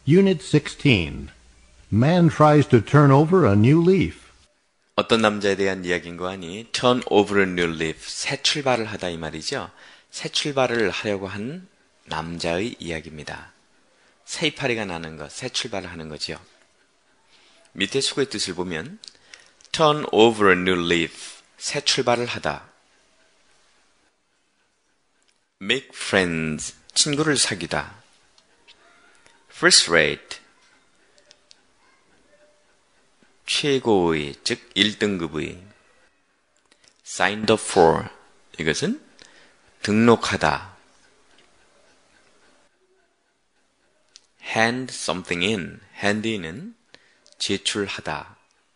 Unit 16. Man tries to turn over a new leaf. 어떤 남자에 대한 이야기인 거 아니? Turn over a new leaf. 새 출발을 하다 이 말이죠. 새 출발을 하려고 한 남자의 이야기입니다. 새 이파리가 나는 것, 새 출발을 하는 거죠. 밑에 수고의 뜻을 보면 turn over a new leaf. 새 출발을 하다. make friends. 친구를 사귀다. first rate. 최고의, 즉 1등급의. signed up for. 이것은 등록하다. hand something in. hand in은 제출하다.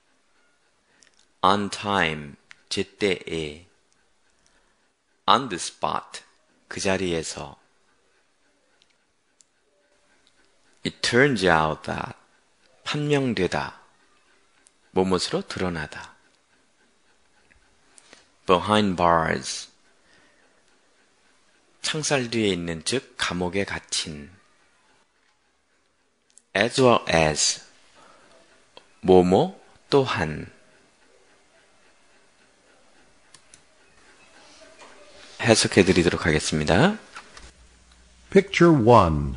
on time. 제때에. on the spot. 그 자리에서. It turns out that. 판명되다. 뭐뭇으로 드러나다. behind bars. 창살 뒤에 있는 즉 감옥에 갇힌. as well as. 뭐뭐 또한. 해석해 드리도록 하겠습니다. Picture 1.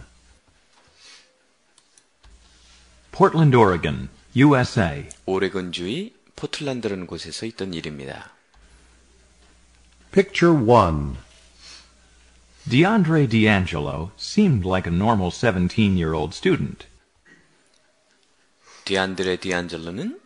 Portland, Oregon, USA. 오레곤주의 포틀란드라는 곳에서 있던 일입니다. Picture 1. DeAndre D'Angelo seemed like a normal 17-year-old student. 디안드레 디안젤로는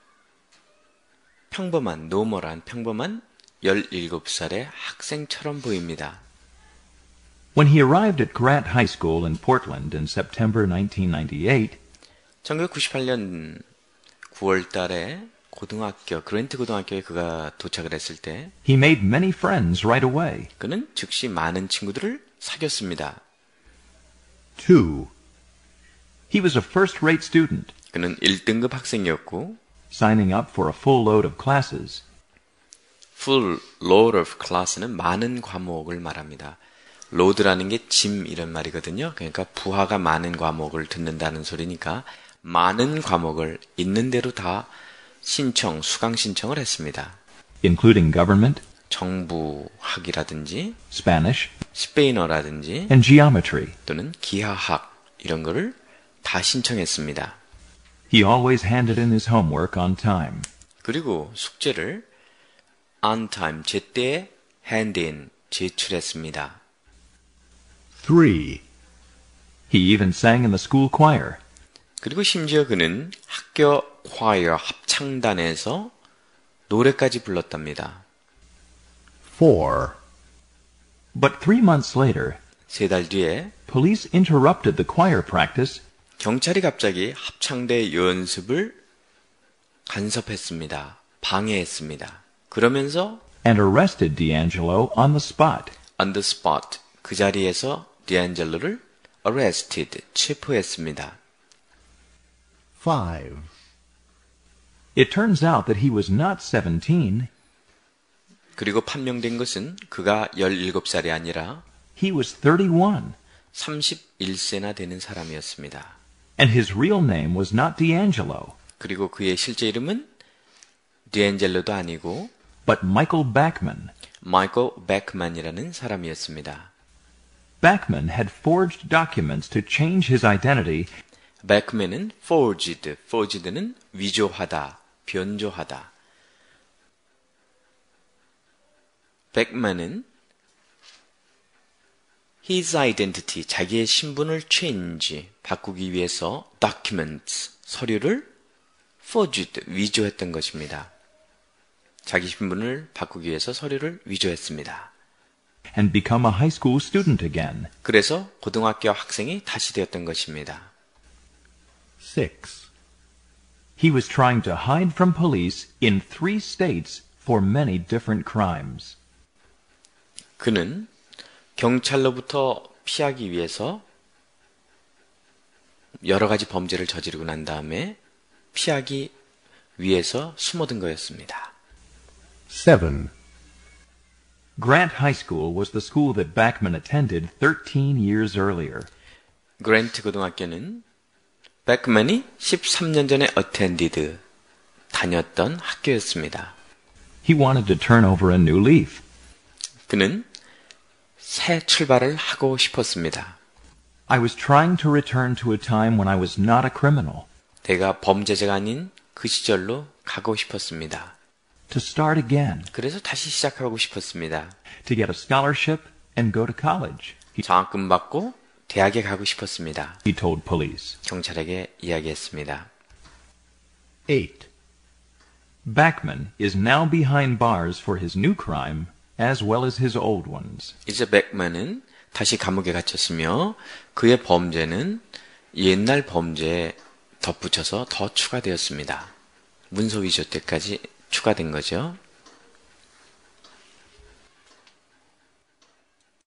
평범한, 노멀한, 평범한 17살의 학생처럼 보입니다. When he arrived at Grant High School in Portland in September 1998, 1998년 9월 달에 고등학교, 그랜트 고등학교에 그가 도착을 했을 때 he made many friends right away. 그는 즉시 많은 친구들을 사귀었습니다. 2. He was a first-rate student, 그는 1등급 학생이었고 signing up for a full load of classes. full load of class는 많은 과목을 말합니다. load라는 게 짐 이런 말이거든요. 그러니까 부하가 많은 과목을 듣는다는 소리니까 많은 과목을 있는 대로 다 신청, 수강 신청을 했습니다. Including government, 정부학이라든지 Spanish, 스페인어라든지 and geometry. 또는 기하학 이런 거를 다 신청했습니다. He always handed in his homework on time. 그리고 숙제를 on time, 제때에 hand in, 제출했습니다. 3. He even sang in the school choir. 그리고 심지어 그는 학교 choir, 합창단에서 노래까지 불렀답니다. 4. But 3 months later, 3달 뒤에 police interrupted the choir practice 경찰이 갑자기 합창대 연습을 간섭했습니다. 방해했습니다. 그러면서 and arrested D'Angelo on the spot. on the spot, 그 자리에서 디안젤로를 arrested, 체포했습니다. 5. It turns out that he was not 17, 그리고 판명된 것은 그가 17살이 아니라 he was 31, 31세나 되는 사람이었습니다. and his real name was not D'Angelo, 그리고 그의 실제 이름은 디안젤로도 아니고 but Michael Bachman. 마이클 백만이라는 사람이었습니다. Bachman had forged documents to change his identity 백만은 forged, forged는 위조하다, 변조하다. 백만은 his identity, 자기의 신분을 change, 바꾸기 위해서 documents, 서류를 forged, 위조했던 것입니다. 자기 신분을 바꾸기 위해서 서류를 위조했습니다. and become a high school student again. 그래서 고등학교 학생이 다시 되었던 것입니다. 6. He was trying to hide from police in 3 states for many different crimes. 그는 경찰로부터 피하기 위해서 여러 가지 범죄를 저지르고 난 다음에 피하기 위해서 숨어든 거였습니다. 7. Grant High School was the school that Bachman attended 13 years earlier. 그랜트 고등학교는 백맨이 13년 전에 attended, 다녔던 학교였습니다. He wanted to turn over a new leaf. 그는 새 출발을 하고 싶었습니다. I was trying to return to a time when I was not a criminal. 내가 범죄자가 아닌 그 시절로 가고 싶었습니다. To start again. 그래서 다시 시작하고 싶었습니다. To get a scholarship and go to college. 장학금 받고 대학에 가고 싶었습니다. He told police. 경찰에게 이야기했습니다. 8. Backman is now behind bars for his new crime as well as his old ones. 이제 백맨은 다시 감옥에 갇혔으며 그의 범죄는 옛날 범죄에 덧붙여서 더 추가되었습니다. 문서 위조 때까지 추가된 거죠.